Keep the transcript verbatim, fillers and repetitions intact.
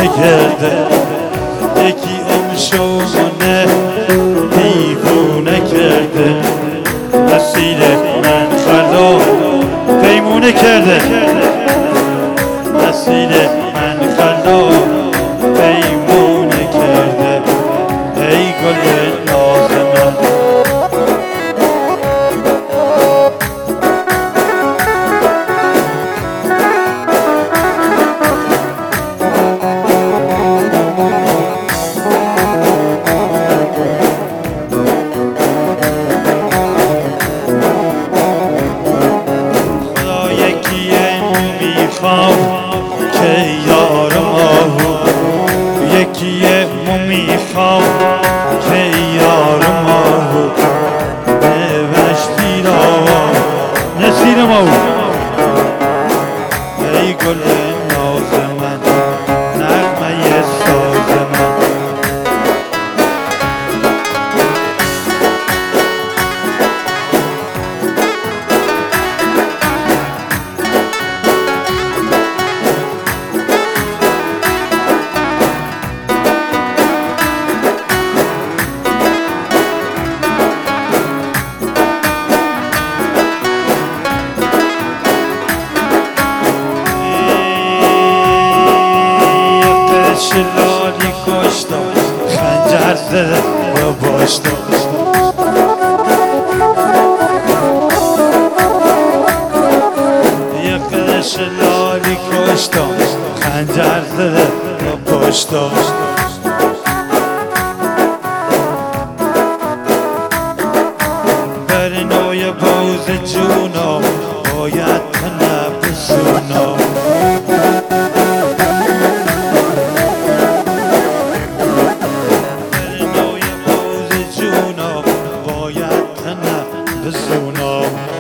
کرده، یکی امشونه دیوونه کرده، مسیر من خلا پیمونه کرده، مسیر من خلا پیمونه کرده. ای گل ناز من که یار ماهو، یکی مو میخوام که یار ماهو، نوشتی را نسیر ماهو. ای گل ناز من، نغمه ساز من، شلالی کشتم خنجر زده و باش داشت. یک شلالی کشتم خنجر زده و باش داشت. بر نوی باز جونا باید تنبسونا، باید تنبسونا.